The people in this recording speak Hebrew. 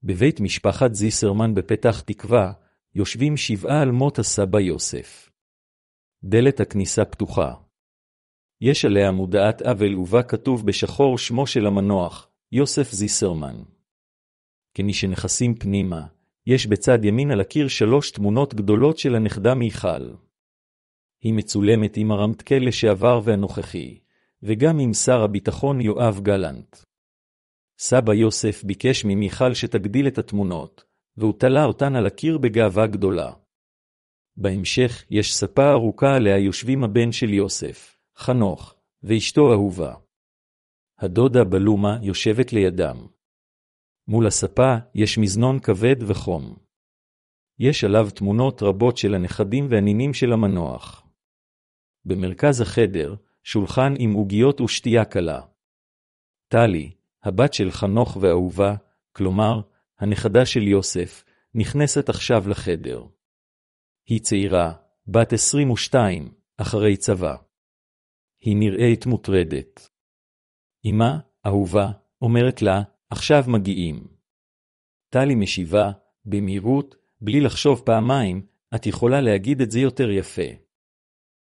בבית משפחת זיסרמן בפתח תקווה, יושבים 7 על מות הסבא יוסף. דלת הכניסה פתוחה. יש עליה מודעת אבל ובה כתוב בשחור שמו של המנוח, יוסף זיסרמן. כשנכנסים פנימה, יש בצד ימין על הקיר 3 תמונות גדולות של הנכדה מיכל. היא מצולמת עם הרמטכ"ל לשעבר והנוכחי, וגם עם שר הביטחון יואב גלנט. סבא יוסף ביקש ממיכל שתגדיל את התמונות, והוא תלה אותן על הקיר בגאווה גדולה. בהמשך יש ספה ארוכה עליה יושבים הבן של יוסף, חנוך, ואשתו אהובה. הדודה בלומה יושבת לידם. מול הספה יש מזנון כבד וחום. יש עליו תמונות רבות של הנכדים והנינים של המנוח. במרכז החדר, שולחן עם עוגיות ושתייה קלה. טלי, הבת של חנוך ואהובה, כלומר, הנכדה של יוסף, נכנסת עכשיו לחדר. היא צעירה, בת 22, אחרי צבא. היא נראית מוטרדת. אמא, אהובה, אומרת לה, עכשיו מגיעים. טלי משיבה, במהירות, בלי לחשוב פעמיים, את יכולה להגיד את זה יותר יפה.